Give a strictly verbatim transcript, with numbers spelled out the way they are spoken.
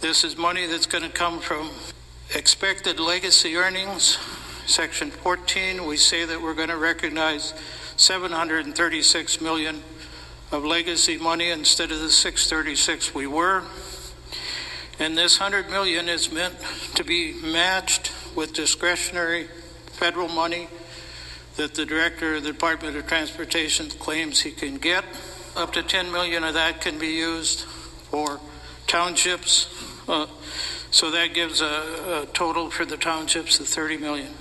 This is money that's going to come from expected legacy earnings. Section fourteen, we say that we're going to recognize seven hundred thirty-six million dollars of legacy money instead of the six hundred thirty-six we were. And this one hundred million dollars is meant to be matched with discretionary federal money that the director of the Department of Transportation claims he can get. Up to ten million dollars of that can be used for townships. Uh, so that gives a, a total for the townships of thirty million dollars.